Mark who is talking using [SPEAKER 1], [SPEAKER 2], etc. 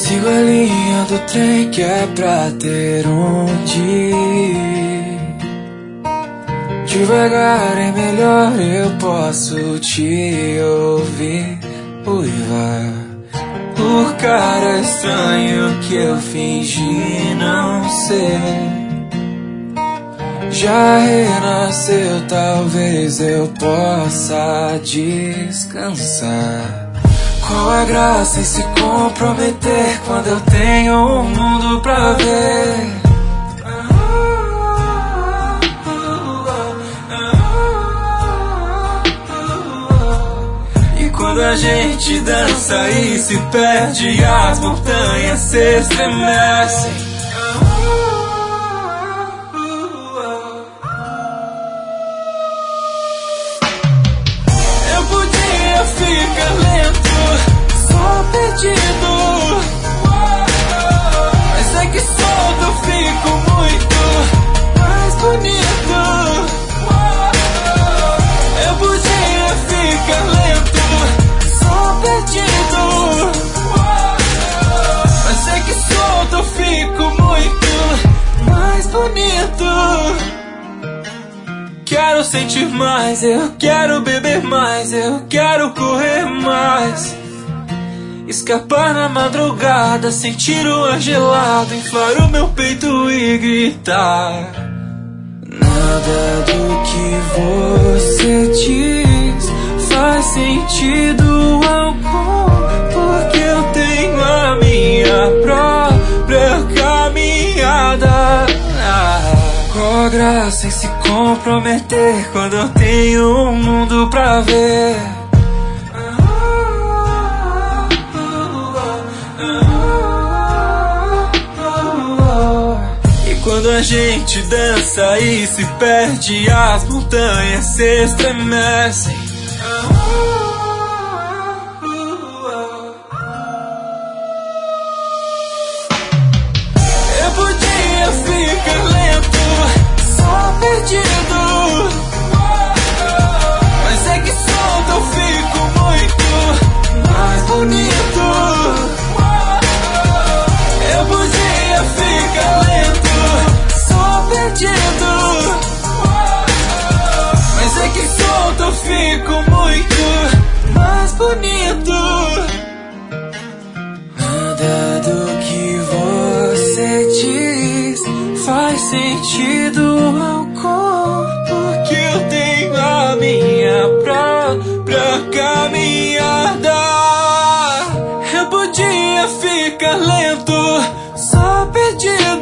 [SPEAKER 1] Sigo a linha do trem que é pra ter onde ir. Devagar é melhor, eu posso te ouvir. Uiva, o cara estranho que eu fingi não ser já renasceu, talvez eu possa descansar. Qual a graça em se comprometer quando eu tenho um mundo pra ver? E quando a gente dança e se perde, as montanhas se estremecem. Eu podia ficar lento, só perdido, mas é que solto eu fico muito mais bonito. Eu podia ficar lento, só perdido, mas é que solto eu fico muito mais bonito. Quero sentir mais, eu quero beber mais, eu quero correr mais. Escapar na madrugada, sentir o ar gelado, inflar o meu peito e gritar. Nada do que você diz faz sentido algum, porque eu tenho a minha própria caminhada. Qual a graça em se comprometer quando eu tenho um mundo pra ver? E quando a gente dança e se perde, as montanhas se estremecem. Eu podia ficar lento, só perdido, mas é que solto eu fico muito mais bonito. Eu podia ficar lento, só perdido, mas é que solto eu fico muito mais bonito. Nada do que você diz faz sentido algum, porque eu tenho a minha própria caminhada. Eu podia ficar lento, só perdido,